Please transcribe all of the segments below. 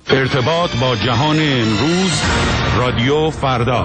ارتباط با جهان امروز، رادیو فردا.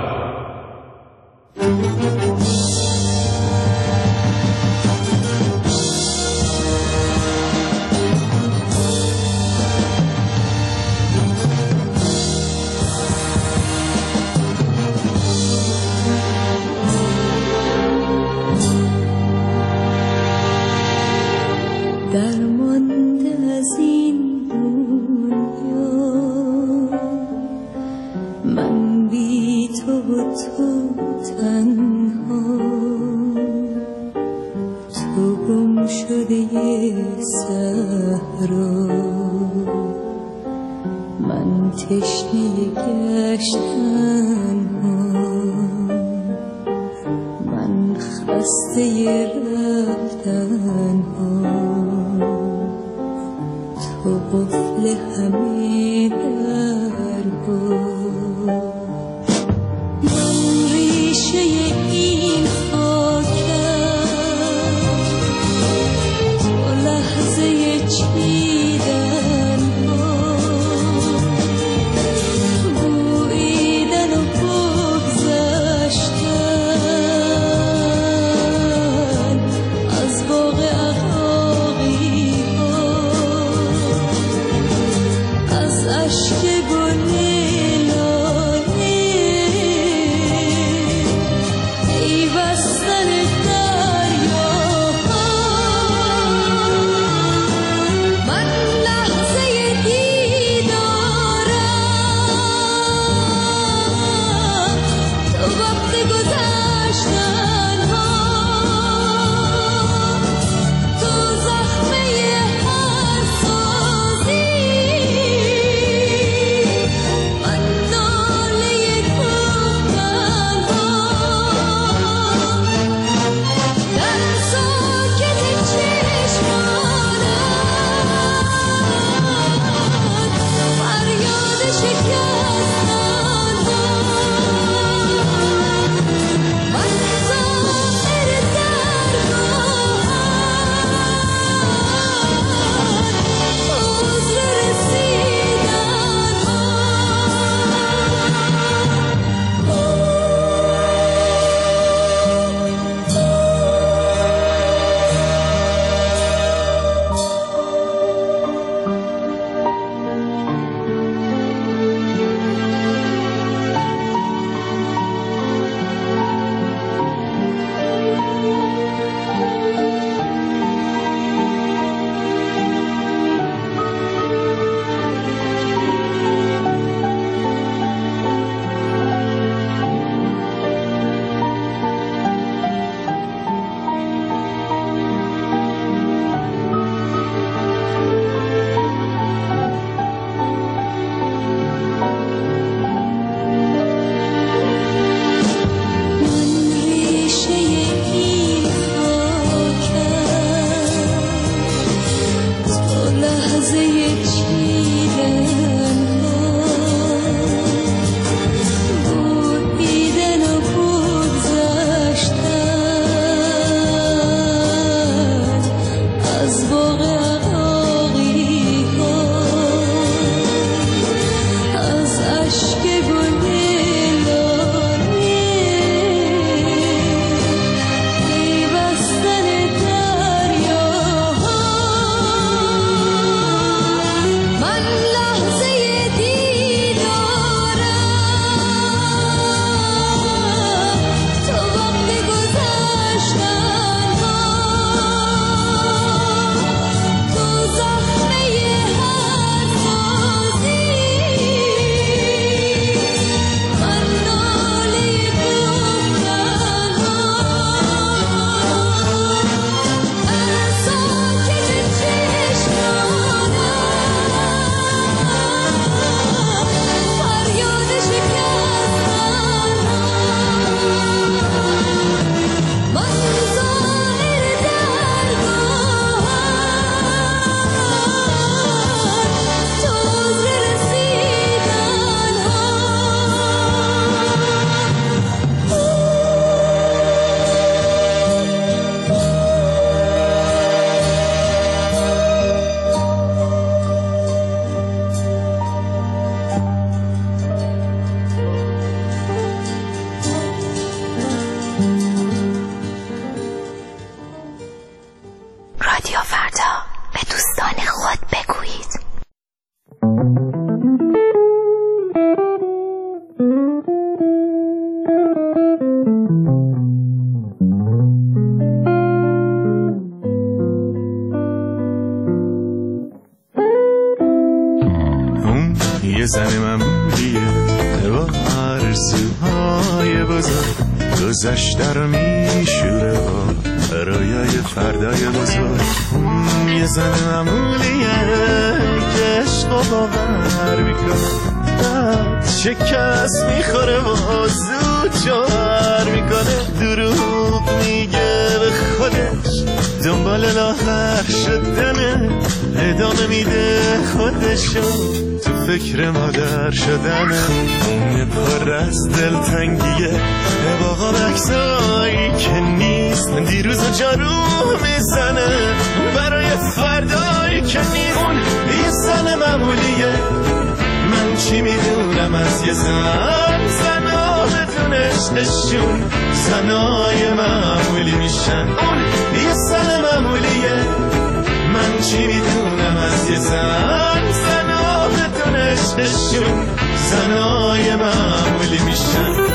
زن معمولیه با آرزوهای بزرگ گذشته رو میشوره با رویای فردای بزرگ. یه زن معمولیه که عشق و باور میکنه شکست میخوره و زود جوهر میکنه دروغ میگه به خودش دنبال لاغر شدنه ادامه میده خودشو تو فکر مادر شدنه پر از دلتنگیه باقا بکسایی که نیست دیروز و جارو میزنه برای فردایی که نیست. اون یه زن معمولیه من چی میدونم از یه زنا بدون عشقشون زنای معمولی میشن. اون یه زن معمولیه من چی میدونم از یه زنا بدون عشقشون زنای معمولی میشن.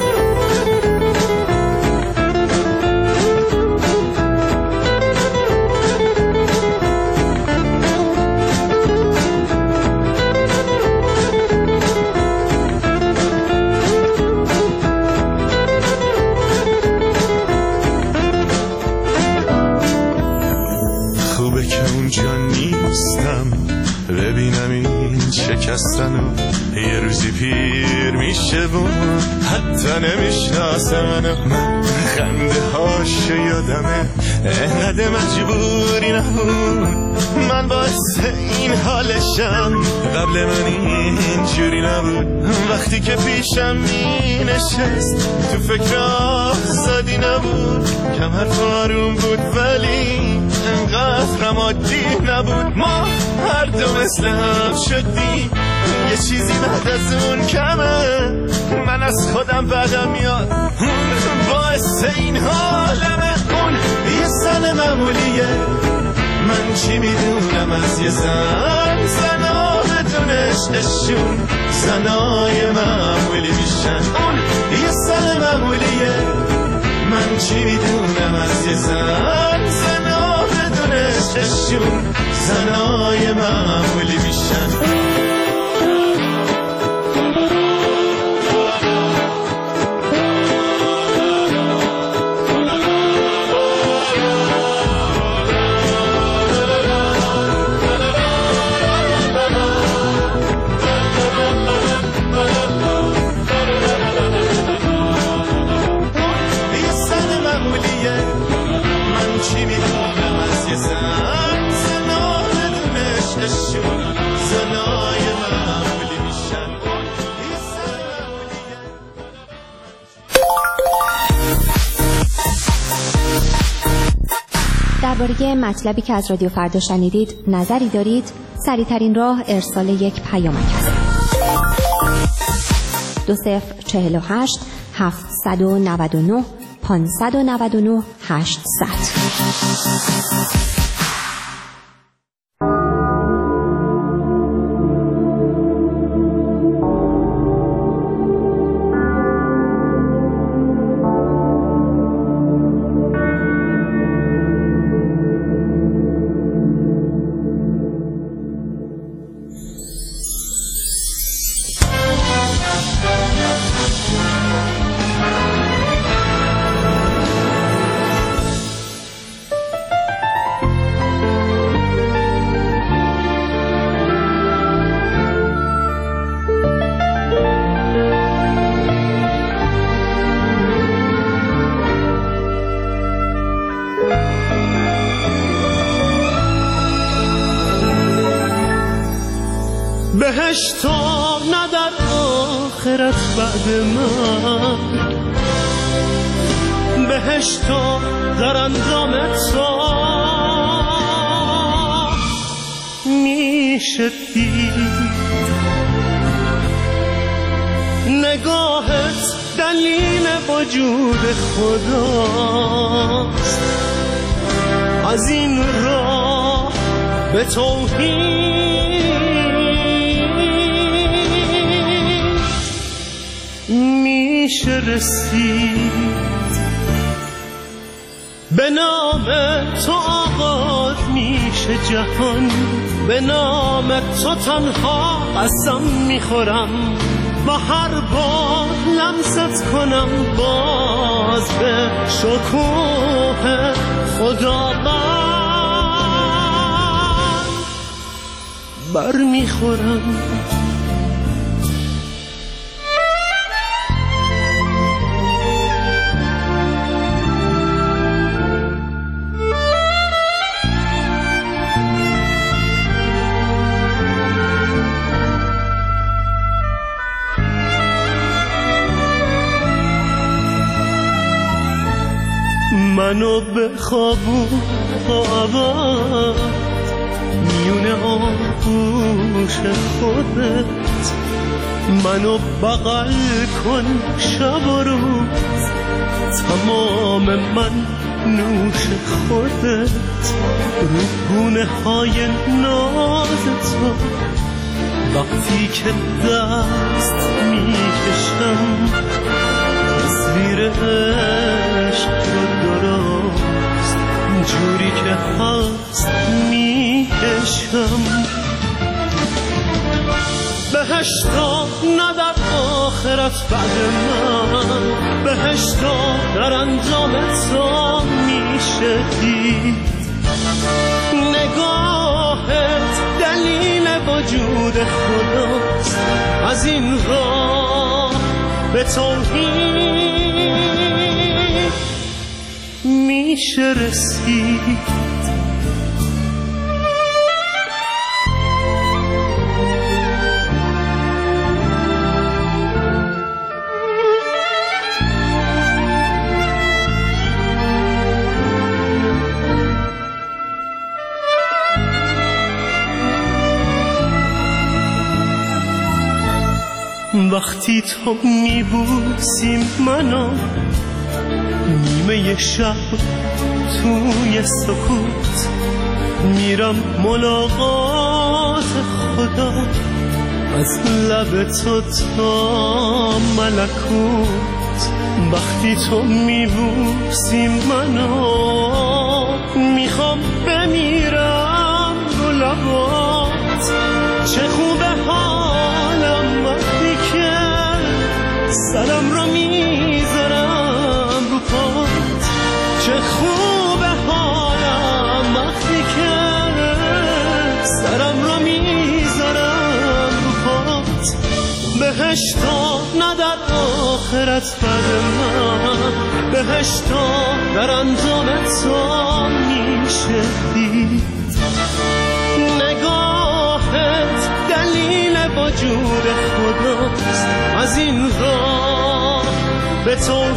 ببینم این شکستنو یه روزی پیر میشه و حتی نمیشناسه من خنده هاشو یادمه انقدر مجبوری نبود من باعث این حالشم قبل من این جوری نبود وقتی که پیشم می نشست تو فکر آزادی نبود کمر آروم بود ولی انقدر عادی نبود ما هر دو مثل هم شدیم یه چیزی بعد از اون کمه من از خودم بدم میاد باعث این حالمه. اون یه زن معمولیه من چی میدونم از یه زنا بدون عشقشون زنای معمولی میشن. اون یه زن معمولیه من چی میدونم از یه زنا بدون عشقشون زنای معمولی میشن. درباره مطلبی که از رادیو فردا شنیدید نظری دارید؟ سریع‌ترین راه ارسال یک پیامک است. 2048 799 599 800. بهشت نه در آخرت بعد من بهشت در انجام تو میشه دید نگاهت دلیل وجود خداست از این راه به توحید میشه رسید. به نام تو آغاز میشه جهان، به نام تو تنها قسم میخورم، و هر بار لمست کنم باز به شکوه خداوند بر میخورم. منو به خوابون آورد میون آغوش خودت، منو بغل کن شب و روز، تمام من نوش خودت، رو گونه های ناز تو وقتی که دست میکشم، تصویر عشق رو درست جوری که هست میکشم. بهشتا نه در آخرت بعد من، بهشتا در انجام تو میشه دید. نگاهت دلیل وجود خداست، از این راه به توحید میشه رسید. وقتی تو میبوسی منو نیمه شب توی سکوت، میرم ملاقات خدا از لب تو تا ملکوت. وقتی تو میبوسی منو میخوام بمیرم رو لبات. چه خوبه حالم وقتی که سرم رو میذارم رو پات، چه خوبه حالم وقتی که سرم رو میذارم رو پات. بهشتا نه در آخرت بعد من، بهشتا در انجام تو میشه دید. نگاهت دلیل وجود خداست، از این راه به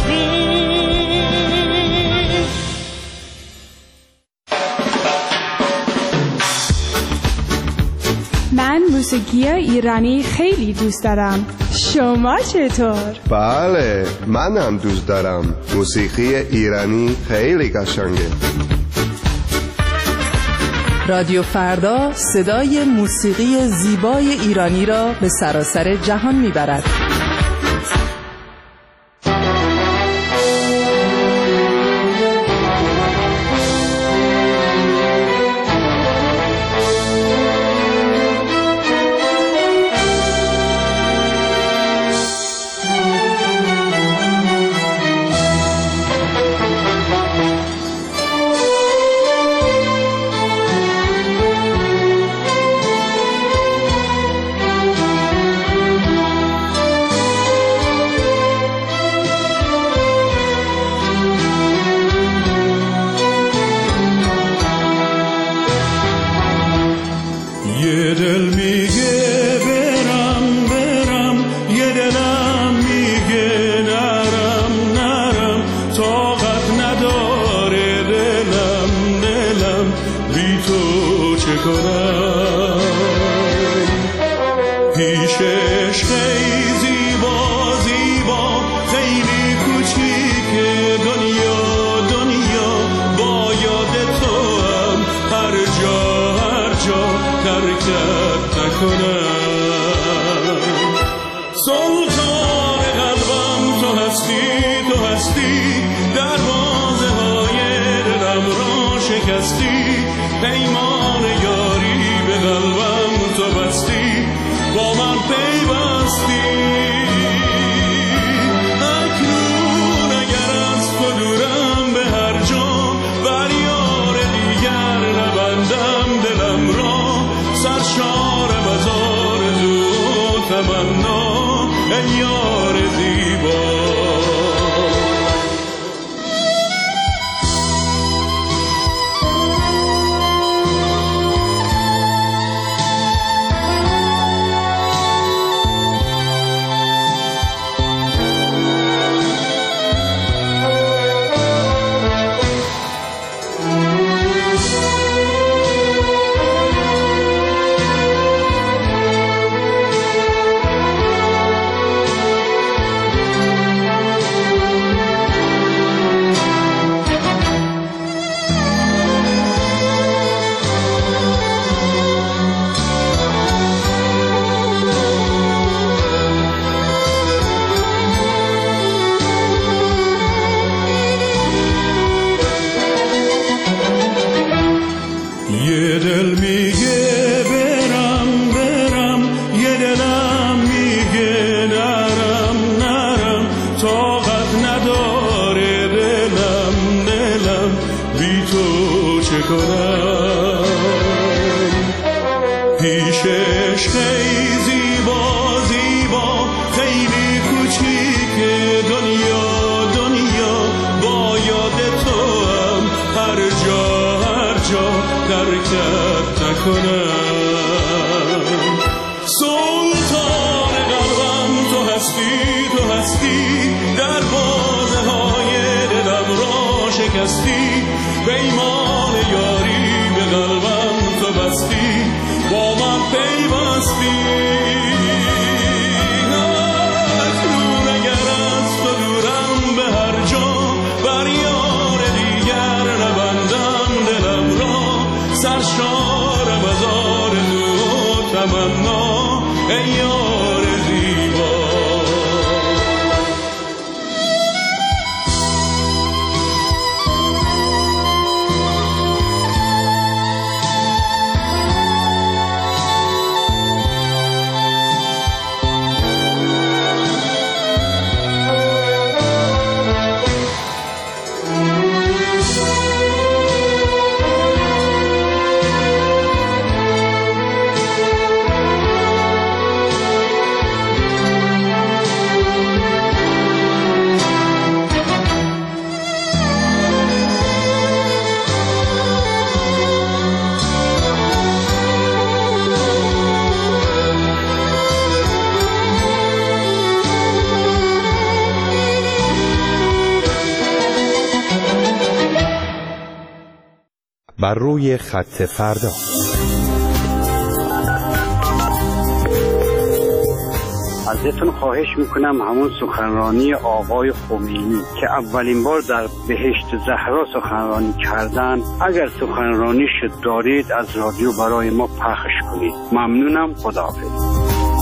توحید. من موسیقی ایرانی خیلی دوست دارم. شما چطور؟ بله، من هم دوست دارم. موسیقی ایرانی خیلی قشنگه. رادیو فردا صدای موسیقی زیبای ایرانی را به سراسر جهان میبرد. سلطان قلبم تو هستی. شکستی، پیمان یاری به قلبم تو بستی، با من پیوستی. اکنون اگر از تو دورم به هر جا، بر یار دیگر نبندم دلم را، سرشارم از آرزو و تمنا، ای یار زیبا. یه دل میگه برم برم، یه دلم میگه نرم نرم، طاقت نداره دلم دلم، بی تو چه کنم. پیشش خیلی زیبا زیبا، خیلی کوچیکه دنیا دنیا، با یاد تو هم هر جا هر جا ترکت نکنم. سلطان قلبم تو هستی تو هستی، در بازه های دلم را شکستی، پیمان یاری به قلبم تو بستی، با من پیوستی. اکنون اگر از تو دورم به هر جا، بر یار دیگر نبندم دلم را، سرشارم از آرزو و تمنا، ای یار زیبا. بر روی خط فردا. ازتون خواهش میکنم همون سخنرانی آقای خمینی که اولین بار در بهشت زهرا سخنرانی کردن، اگر سخنرانیش دارید از رادیو برای ما پخش کنید. ممنونم. خداحافظ.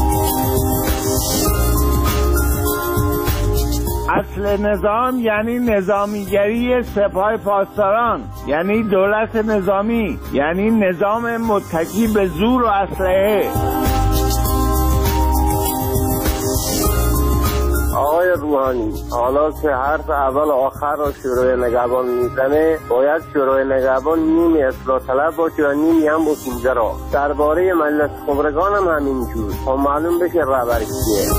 اصل نظام یعنی نظامیگری سپاه پاسداران، یعنی دولت نظامی، یعنی نظام متکی به زور و اسلحه. آقای روحانی، حالا که حرف اول و آخر را شورای نگهبان میزنه، باید شورای نگهبان نیمی اصلاح طلب باشه و نیمی هم بسیجرا. درباره مجلس خبرگان هم همینجور، تا معلوم بشه رهبر کیه.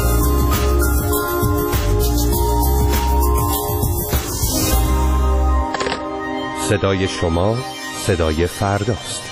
صدای شما صدای فرداست.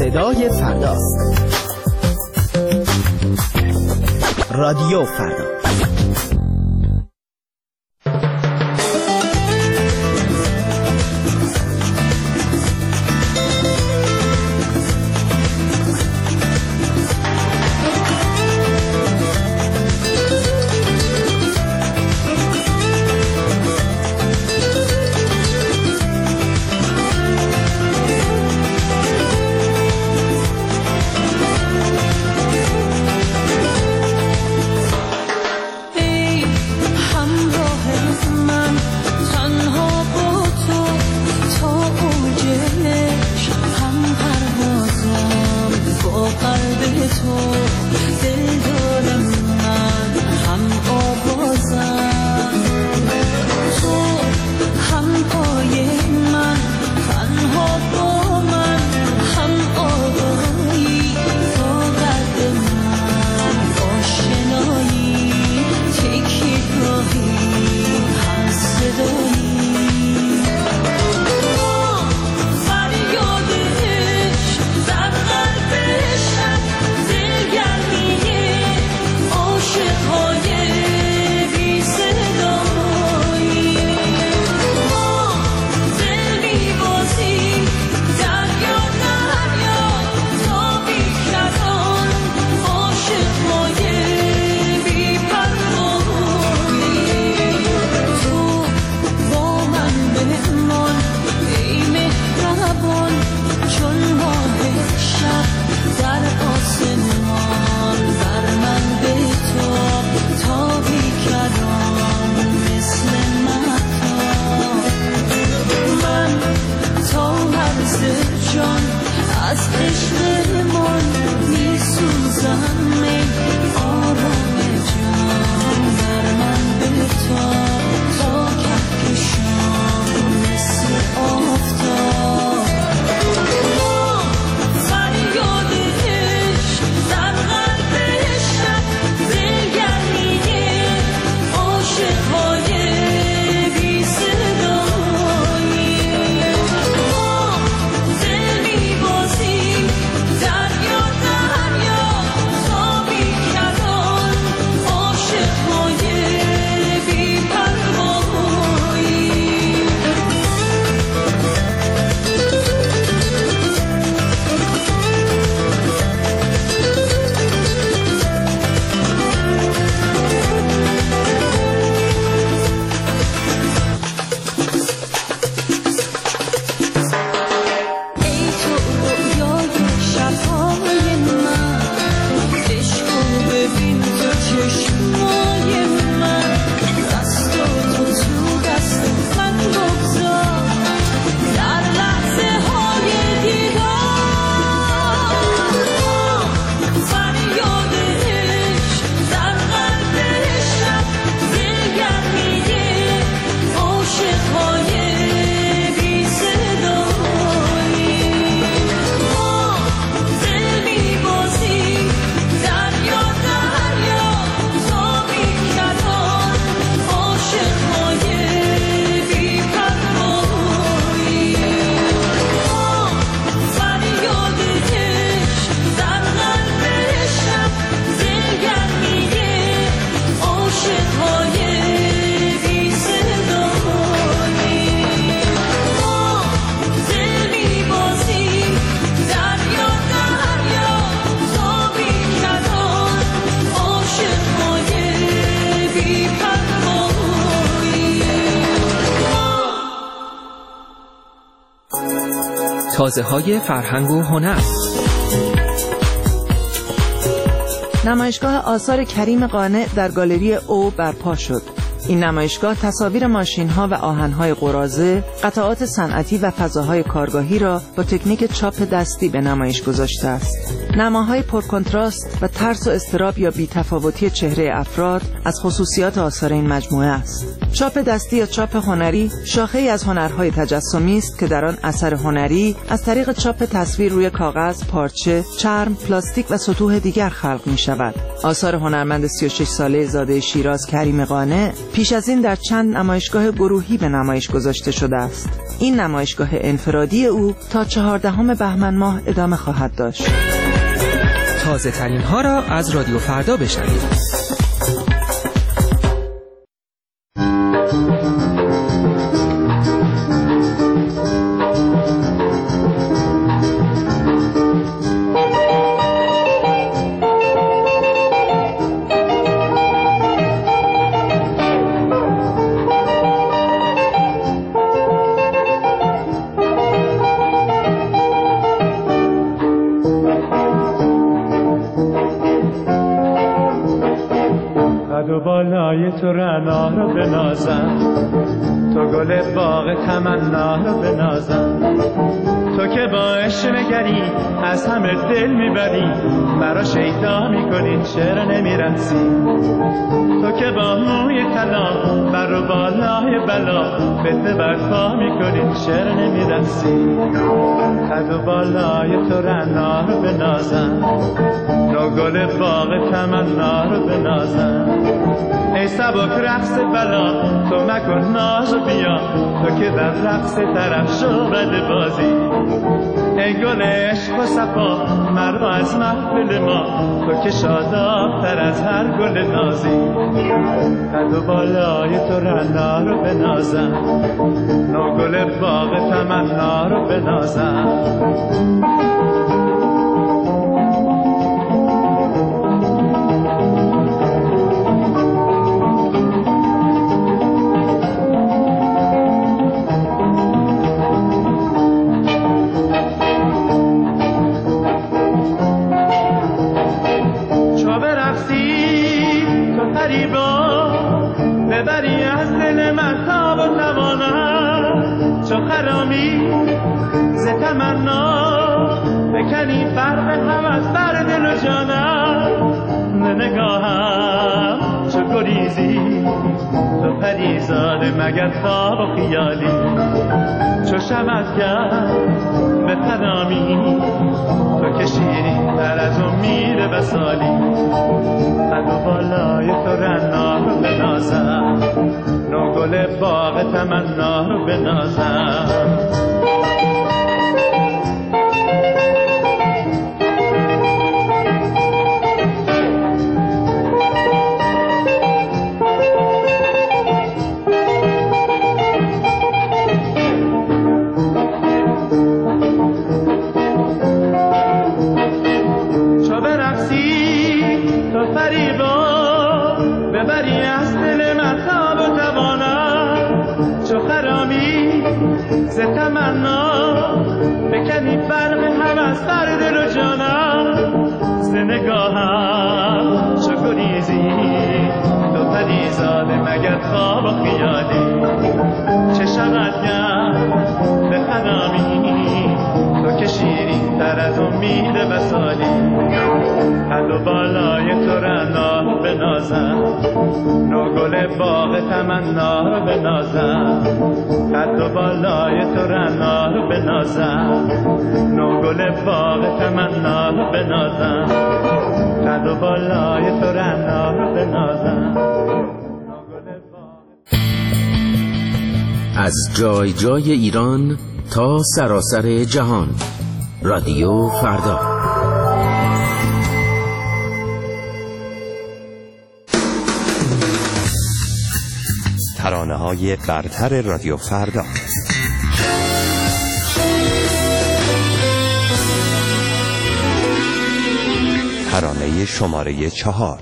صدای فرداست. رادیو فردا. تازه‌های فرهنگ و هنر. نمایشگاه آثار کریم قانع در گالری او برپا شد. این نمایشگاه تصاویر ماشین‌ها و آهن‌های قراضه، قطعات صنعتی و فضاهای کارگاهی را با تکنیک چاپ دستی به نمایش گذاشته است. نماهای پرکنتراست و ترس و اضطراب یا بی‌تفاوتی چهره افراد از خصوصیات آثار این مجموعه است. چاپ دستی یا چاپ هنری شاخه‌ای از هنرهای تجسمی است که در آن اثر هنری از طریق چاپ تصویر روی کاغذ، پارچه، چرم، پلاستیک و سطوح دیگر خلق می شود. آثار هنرمند 36 ساله زاده شیراز کریم قانع پیش از این در چند نمایشگاه گروهی به نمایش گذاشته شده است. این نمایشگاه انفرادی او تا 14 بهمن ماه ادامه خواهد داشت. تازه ترین ها را از رادیو فردا بشنوید. بالای تو رعنا رو بنازم، تو گل باغ تمنا رو بنازم، تو که با عشق نگری از همه دل میبری، مرا شیدا میکنی چرا نمیرسی، تو که با موی طلا بر و بالای بلا فتنه برپا میکنی چرا نمیرسی، قد و بالای تو رعنا رو بنازم، تو گل باغ تمنا رو بنازم، ای سبک رقص بلا تو مکن ناز و بیا، تو که در رقص طرف شو بد بازی، ای گل عشق و صفا مرا از محفل ما، تو که شاداب تر از هر گل نازی، قد و بالای تو رعنا رو بنازم، نو گل باغ تمنا رو بنازم. ببری از دل من تاب و توانم، چو خرامی ز تمنا بکنی فرق هم از بر دل و جانم، نگاهم چو گریزی تو پریزاده مگر خواب و خیالی، چو شمعگر به تنامی تو که شیرین تر از امید وصالی، قد و بالای تو رعنا رو بنازم، نو گل باغ تمنا رو بنازم. ببری از دل من تاب و توانم، چو خرامی ز تمنا بکنی فرق هم از بر دل و جانم، ز نگاهم چو گریزی تو پریزاده مگر خواب و خیالی، چه شود گر به خرامی تو که شیرین تر از امید وصالی، قد و بالای تو رعنا بنازم، نو گل باغ تمنا رو بنازم، قد و بالای تو رعنا رو بنازم، نو گل باغ تمنا رو بنازم، قد و بالای تو رعنا رو بنازم. از جای جای ایران تا سراسر جهان، رادیو فردا. ترانه‌های برتر رادیو فردا. ترانه شماره 4.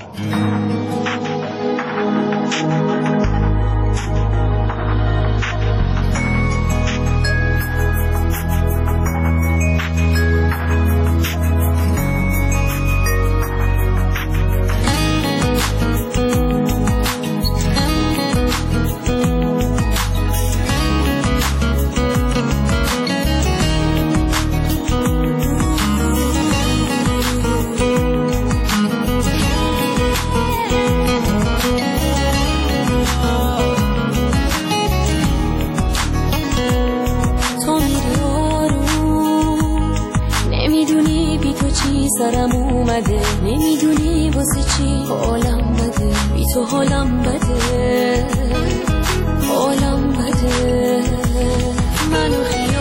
اومده نمیدونی واسه چی حالم بده بی تو حالم بده حالم بده منو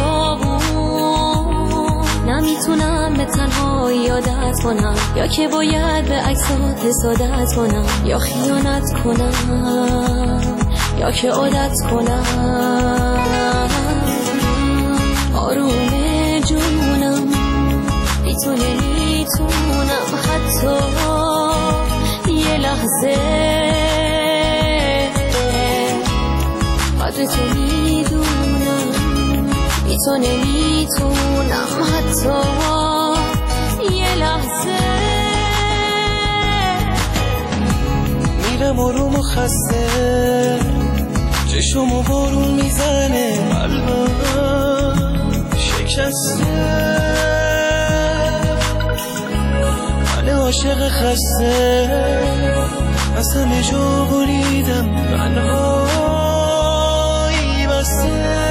خیابون نمیتونم به تنهایی عادت کنم یا که باید به عکسات سادت کنم یا خیانت کنم یا که عادت کنم آروم جونم بی تو نمیتونم حتی یه لحظه قدر تو میدونم بی تو نمیتونم حتی یه لحظه میرم آروم و خسته چشم و بارون میزنه قلبم شکسته من عاشق خسته از همه جا بریدم تنهایی بسته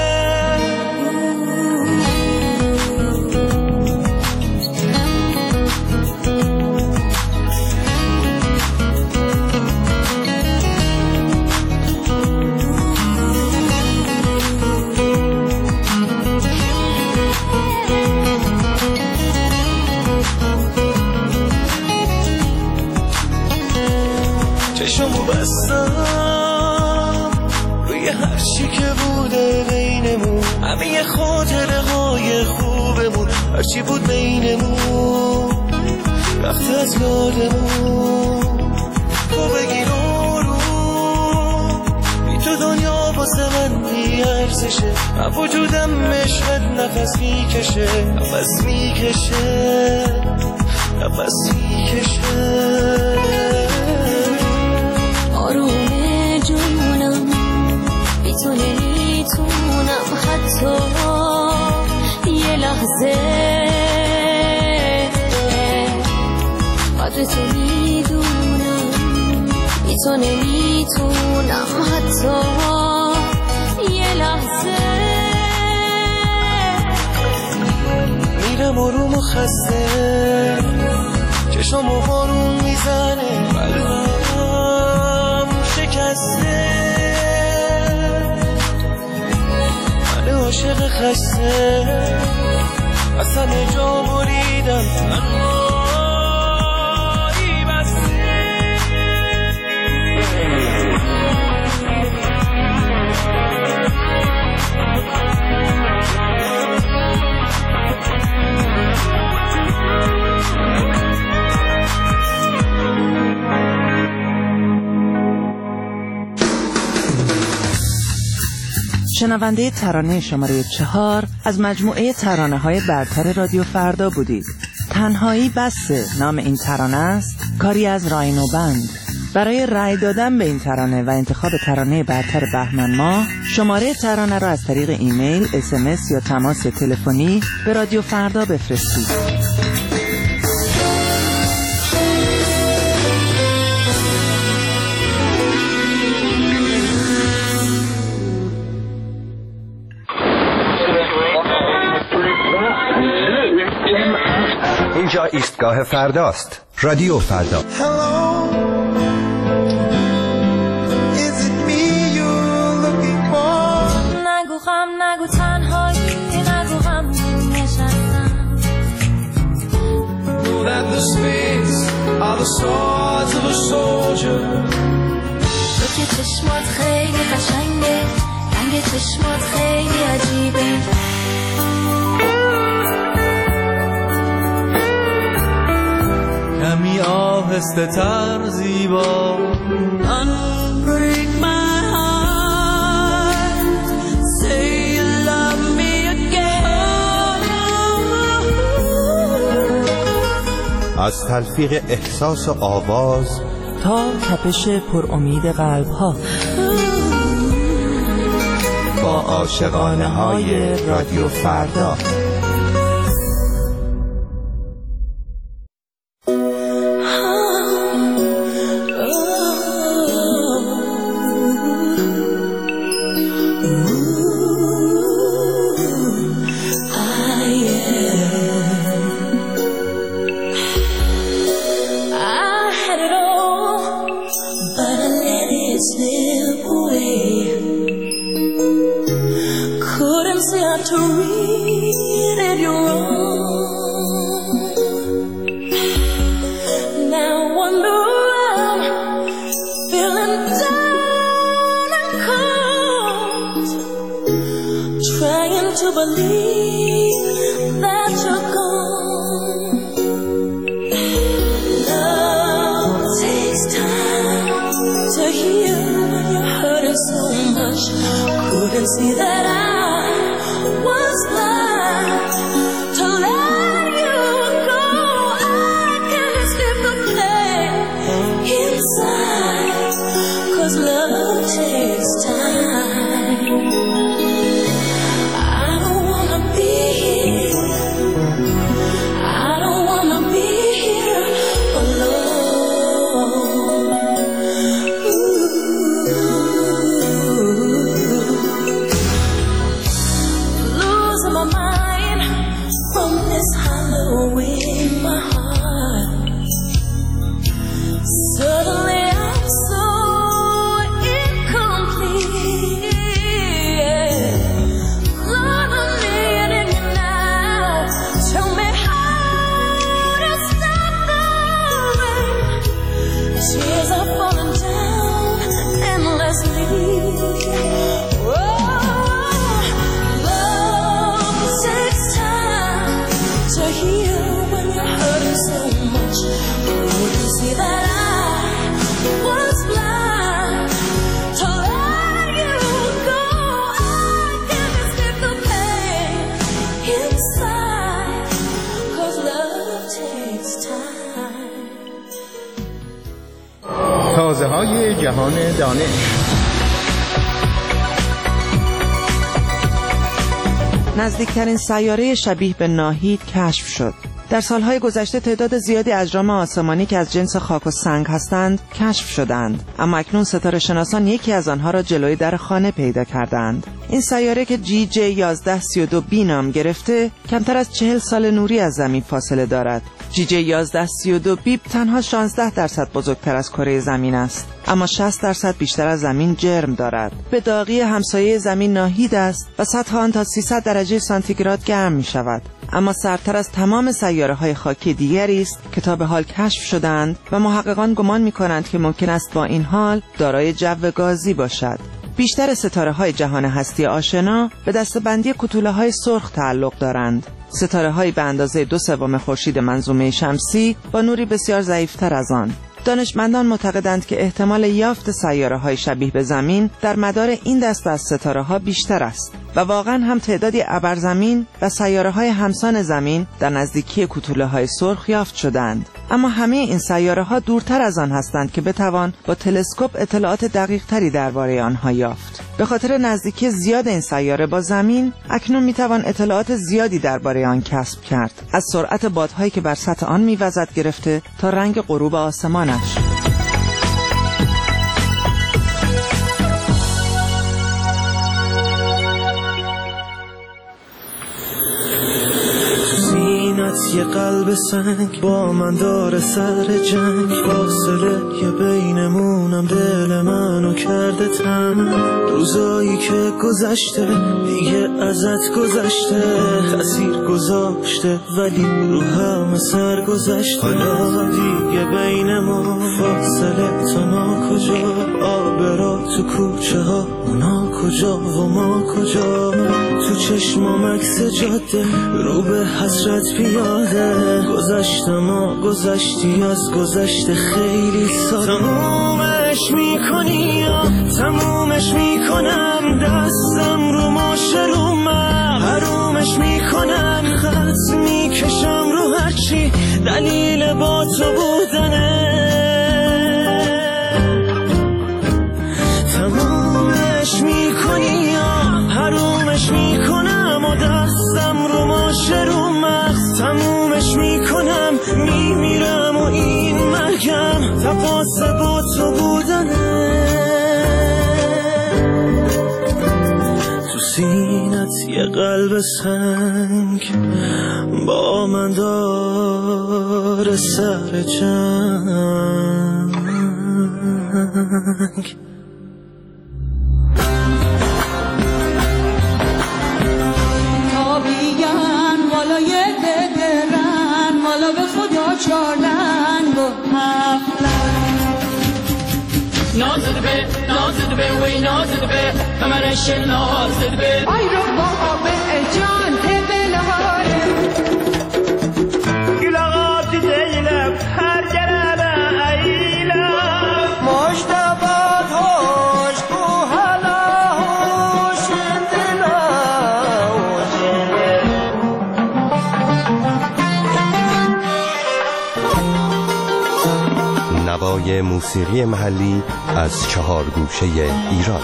چشمو بستم روی هر چی که بوده بینمون همه خاطره های خوبمون هرچی بود بینمون رفته از یادمون تو بگیر آروم بی تو دنیا واسه من بی ارزشه من وجودم عشقت نفس میکشه نفس میکشه نفس میکشه آروم جونم بی تو نمیتونم حتی یه لحظه قدر تو میدونم بی تو نمیتونم حتی یه لحظه میرم آروم و خسته چشم و بارون میزنه قلبم شکسته من عاشق خسته از همه جا بریدم تنهایی بسته شنونده ترانه شماره 4 از مجموعه ترانه‌های برتر رادیو فردا بودید. تنهایی بسه نام این ترانه است، کاری از راینو بند. برای رأی دادن به این ترانه و انتخاب ترانه برتر بهمن ماه شماره ترانه را از طریق ایمیل، SMS یا تماس تلفنی به رادیو فردا بفرستید. اینجا ایستگاه فرداست. رادیو فردا. نگو غم نگو تنهایی نگو غم نشستم تو که چشمات خیلی قشنگه رنگ چشمات خیلی عجیبه کمی آهسته تر زیبا Unbreak my heart Say you love me again از تلفیق احساس و آواز تا تپش پر امید قلب ها با عاشقانه های رادیو فردا. to believe that you're gone. Love takes time to heal when you're hurting so much. Couldn't see that I was blind to let you go. I can't escape the pain inside, 'cause love takes time. I don't wanna be here. I don't wanna be here alone. Losing my mind from this hollow in my heart. Suddenly I'm so incomplete. Lord, I'm needing you now. Tell me how to stop the rain. Tears are falling down endlessly. Love takes time to heal when you're hurting so much. Couldn't see that I was blind to let you go. I can't escape the pain inside, 'cause love takes time. تازه های جهان دانش. نزدیکترین سیاره شبیه به ناهید کشف شد. در سالهای گذشته تعداد زیادی اجرام آسمانی که از جنس خاک و سنگ هستند کشف شدند، اما اکنون ستاره شناسان یکی از آنها را جلوی در خانه پیدا کردند. این سیاره که GJ1132b نام گرفته کمتر از 40 سال نوری از زمین فاصله دارد. GJ1132b تنها 16% بزرگتر از کره زمین است، اما 60% بیشتر از زمین جرم دارد. به داغی همسایه زمین ناهید است و سطح آن تا 300 درجه سانتیگراد گرم می شود. اما سردتر از تمام سیاره‌های خاکی دیگری است که تا به حال کشف شدند و محققان گمان می‌کنند که ممکن است با این حال دارای جو گازی باشد. بیشتر ستاره‌های جهان هستی آشنا به دسته‌بندی کوتوله‌های سرخ تعلق دارند. ستاره‌هایی به اندازه 2/3 خورشید منظومه شمسی با نوری بسیار ضعیف‌تر از آن. دانشمندان معتقدند که احتمال یافت سیاره‌های شبیه به زمین در مدار این دسته از ستاره‌ها بیشتر است و واقعاً هم تعدادی ابرزمین و سیاره‌های همسان زمین در نزدیکی کوتوله‌های سرخ یافت شدند. اما همه این سیاره‌ها دورتر از آن هستند که بتوان با تلسکوپ اطلاعات دقیق‌تری درباره آنها یافت. به خاطر نزدیکی زیاد این سیاره با زمین، اکنون میتوان اطلاعات زیادی درباره آن کسب کرد، از سرعت بادهایی که بر سطح آن میوزد گرفته تا رنگ غروب آسمانش. یه قلب سنگ با من داره سر جنگ، فاصله یه بینمونم دل منو کرده تنگ. روزایی که گذشته دیگه ازت گذشته، تأثیر گذاشته ولی رو همه سر گذشته. حالا دیگه بینمون فاصله تا ما کجا، آبرا تو کوچه ها اونا کجا و ما کجا. تو چشمام عکس جاده رو به حسرت پیاده، گذشته ما گذشتی از گذشته خیلی ساده. تمومش میکنی یا تمومش میکنم، دستم رو ماشرومم حرومش میکنم، خط میکشم رو هرچی دلیل با تو بودنه. تمومش میکنی یا حرومش میکنم و دستم رو ماشرومم، تمومش میکنم میمیرم و این مرگم تپاس با تو بودنه. تو سینت یه قلب سنگ با من داره سر جنگ. چارلنگ و هفتلنگ نازده به وی نازده به کمرش نازده به آی رو بابا به صداهای موسیقی محلی از 4 گوشه ایران.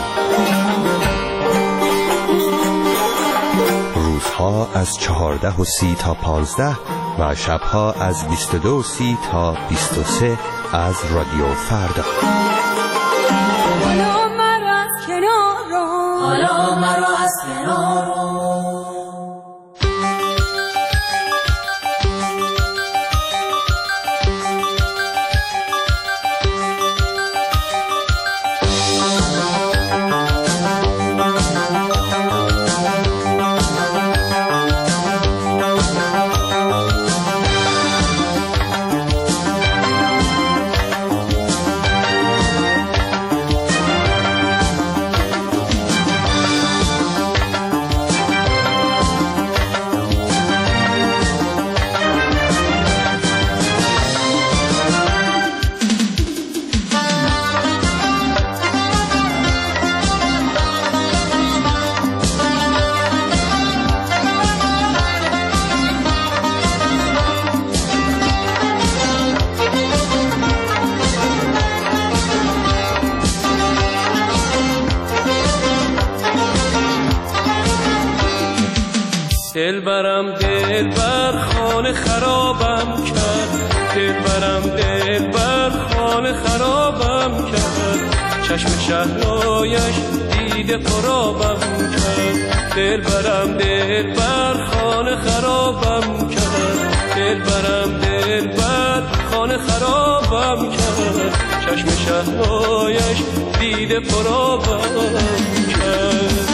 روزها از 14:30 تا 15 و شبها از 22:30 تا 23 از رادیو فردا. حالا مرا از کنار رو، حالا مرا از کنار رو. دلبرم دلبر خانه خرابم کرد، دلبرم دلبر خانه خرابم کرد، چشم شهلایش دیده پرابم کرد. دلبرم دلبر خانه خرابم کرد، دلبرم دلبر خانه خرابم کرد، چشم شهلایش دیده پرابم کرد.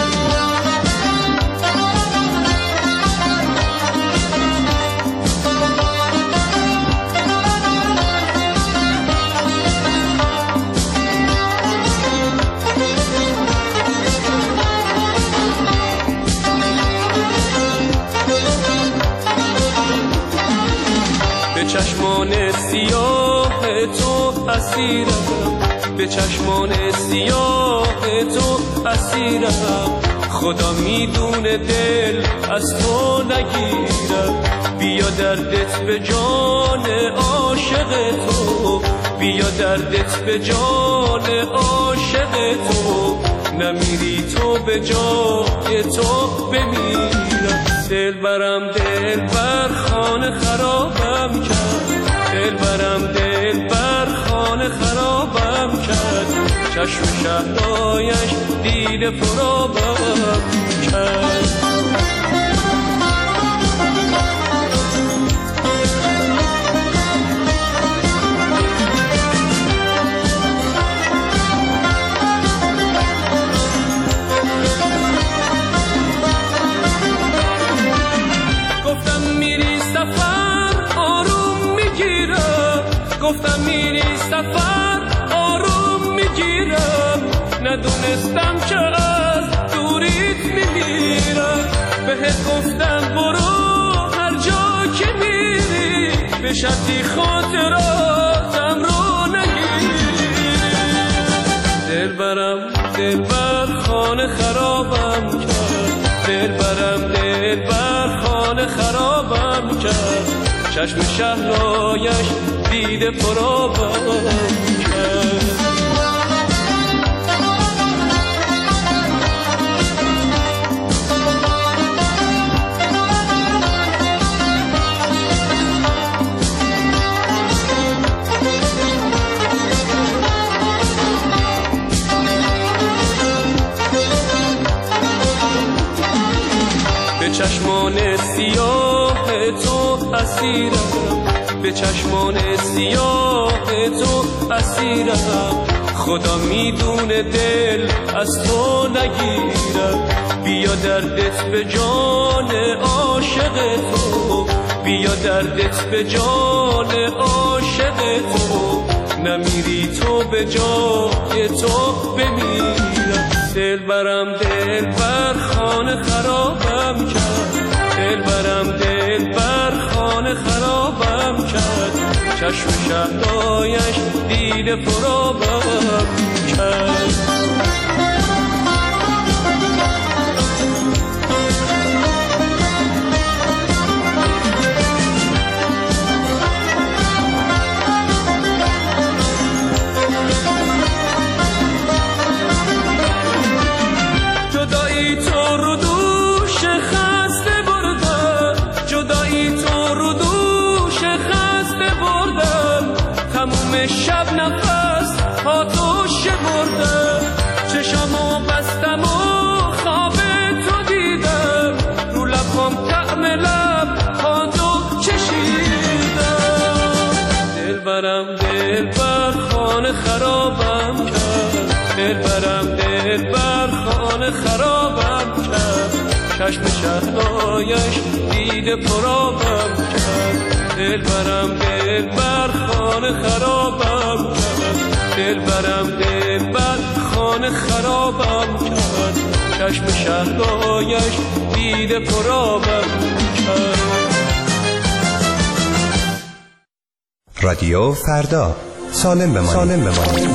به چشمان سیاه تو اسیرم، به چشمان سیاه تو اسیرم، خدا میدونه دل از تو نگیرم. بیا دردت به جان عاشق تو، بیا دردت به جان عاشق تو، نمیری تو به جای تو بمیرم. دلبرم دلبر خانه خرابم کرد، دلبرم دلبر خانه خرابم کرد، چشم شهلایش دیده پرابم کرد. گفتم میری سفر آروم میگیرم، ندونستم که از دوریت میمیرم. بهت گفتم برو هر جا که میری، به شرطی خاطراتم رو نگیری. دلبرم دلبر خانه خرابم کرد، دلبرم دلبر خانه خرابم کرد، چشم شهلایش دیده پرابم کرد. به چشمان سیاه تو اسیرم، به چشمان سیاه تو اسیرم، خدا میدونه دل از تو نگیرم. بیا دردت به جان عاشق تو، بیا دردت به جان عاشق تو، نمیری تو به جای تو بمیرم. دلبرم دلبر خانه خرابم کرد، دلبرم دلبر خانه خرابم کرد، چشم شهلایش دیده پرابم کرد. پرابم کرد، چشم شهدایش دیده پرابم کرد. دلبرم دلبر خانه خرابم کرد، دلبرم دلبر خانه خرابم کرد. چشم شهدایش دیده پرابم کرد. رادیو فردا، سالم بمانید.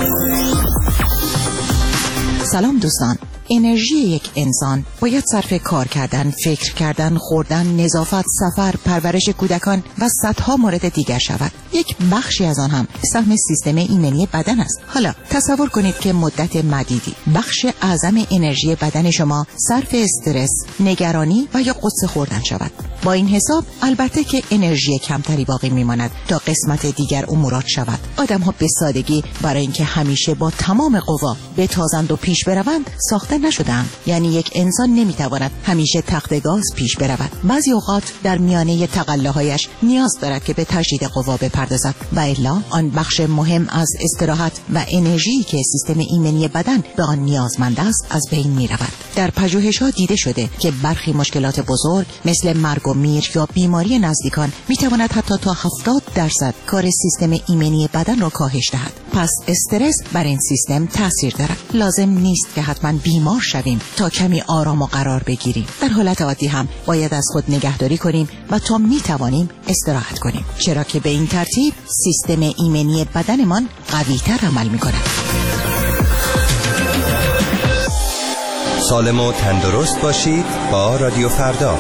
سلام دوستان. انرژی یک انسان باید صرف کار کردن، فکر کردن، خوردن، نظافت، سفر، پرورش کودکان و صدها مورد دیگر شود. یک بخشی از آن هم سهم سیستم ایمنی بدن است. حالا تصور کنید که مدت مدیدی بخش اعظم انرژی بدن شما صرف استرس، نگرانی و یا قصه خوردن شود. با این حساب البته که انرژی کمتری باقی میماند تا قسمت دیگر امورات شود. آدم ها به سادگی برای اینکه همیشه با تمام قوا بتازند و پیش بروند ساخته نشدند. یعنی یک انسان نمیتواند همیشه تخت گاز پیش برود. بعضی اوقات در میانه تقلاهایش نیاز دارد که به تجدید قوا بپردازد و الا آن بخش مهم از استراحت و انرژی که سیستم ایمنی بدن به آن نیازمند است از بین میرود. در پژوهش‌ها دیده شده که برخی مشکلات بزرگ مثل مرگ و میر یا بیماری نزدیکان میتواند حتی تا 70% کار سیستم ایمنی بدن را کاهش دهد. پس استرس بر این سیستم تاثیر دارد. لازم نیست که حتما بیمار شویم تا کمی آرام و قرار بگیریم. در حالت عادی هم باید از خود نگهداری کنیم و تا میتوانیم استراحت کنیم، چرا که به این ترتیب سیستم ایمنی بدنمان قوی‌تر عمل می‌کند. سالم و تندرست باشید با رادیو فردا.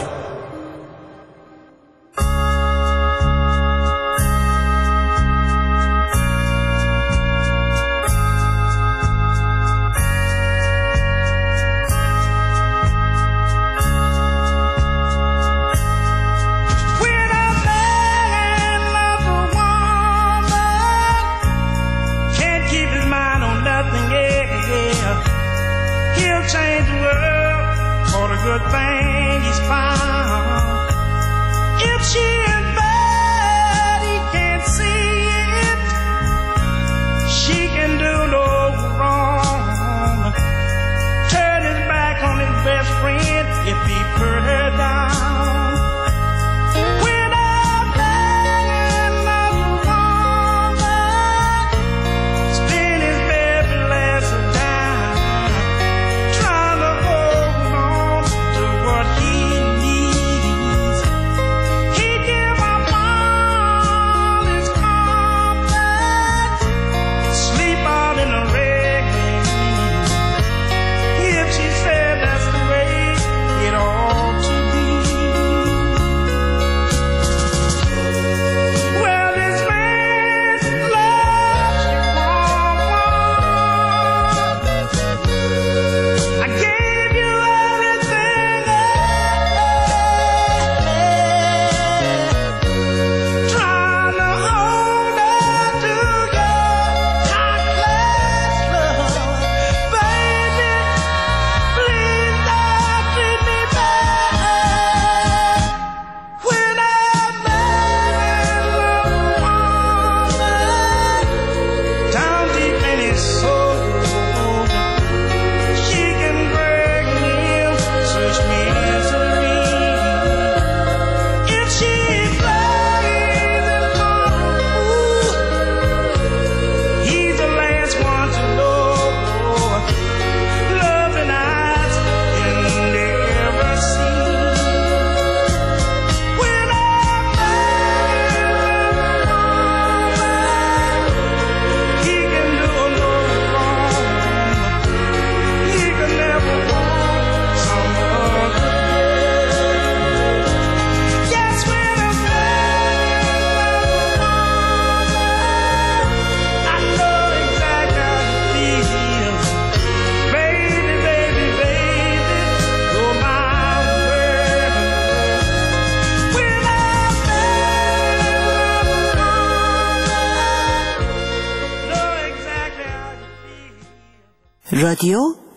رادیو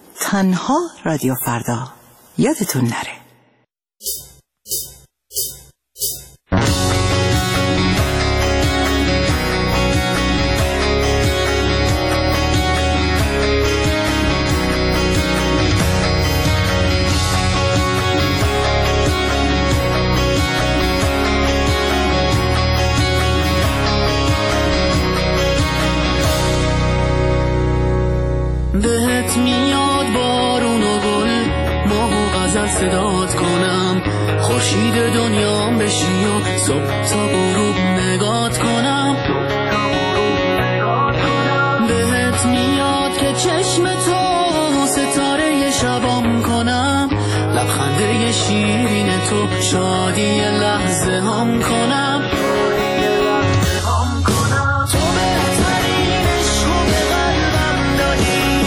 تنها رادیو فردا، یادتون نره. سر صدات کنم، خورشید دنیام بشی و صبح تا غروب نگات کنم. بهت میاد که چشم تو ستاره شبام کنم، لبخنده شیرین تو شادی لحظه هم کنم. تو بهترین عشق به قلبم دادی،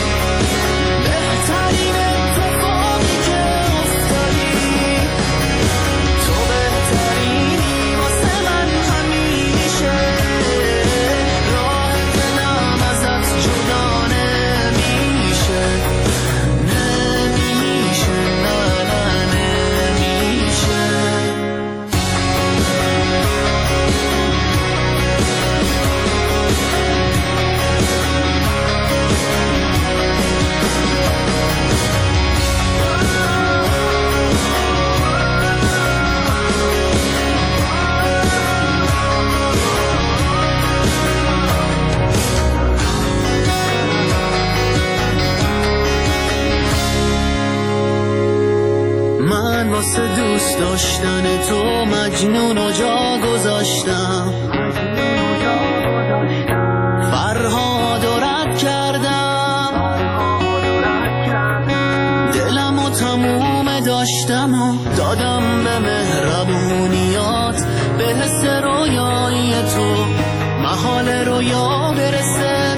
بهترین اتفاقی که افتادی. تو بهترینی واسه من همیشه، راه دلم ازت جدا نمیشه، نمیشه، نه نه نمیشه. من واسه دوست داشتن تو مجنون و جا گذاشتم، فرهاد و رد کردم، دلم و تموم داشتم و دادم به مهربونیات، به حس رویایی تو محال رویا برسه.